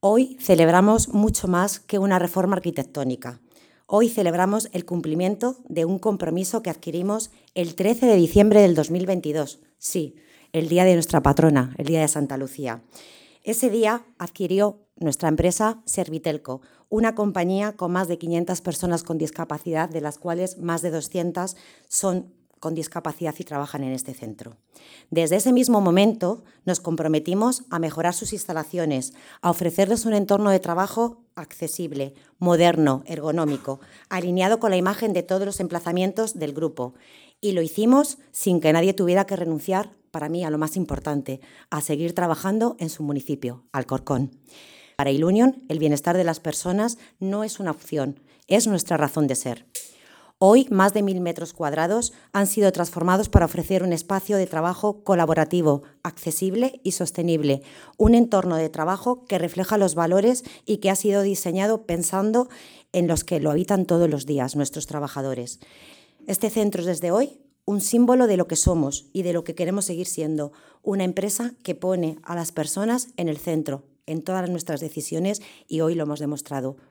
Hoy celebramos mucho más que una reforma arquitectónica. Hoy celebramos el cumplimiento de un compromiso que adquirimos el 13 de diciembre del 2022. Sí, el día de nuestra patrona, el día de Santa Lucía. Ese día adquirió nuestra empresa Servitelco, una compañía con más de 500 personas con discapacidad, de las cuales más de 200 son con discapacidad y trabajan en este centro. Desde ese mismo momento nos comprometimos a mejorar sus instalaciones, a ofrecerles un entorno de trabajo accesible, moderno, ergonómico, alineado con la imagen de todos los emplazamientos del grupo. Y lo hicimos sin que nadie tuviera que renunciar, para mí, a lo más importante, a seguir trabajando en su municipio, Alcorcón. Para Ilunion, el bienestar de las personas no es una opción, es nuestra razón de ser. Hoy, más de 1.000 metros cuadrados han sido transformados para ofrecer un espacio de trabajo colaborativo, accesible y sostenible, un entorno de trabajo que refleja los valores y que ha sido diseñado pensando en los que lo habitan todos los días, nuestros trabajadores. Este centro es desde hoy un símbolo de lo que somos y de lo que queremos seguir siendo, una empresa que pone a las personas en el centro, en todas nuestras decisiones, y hoy lo hemos demostrado.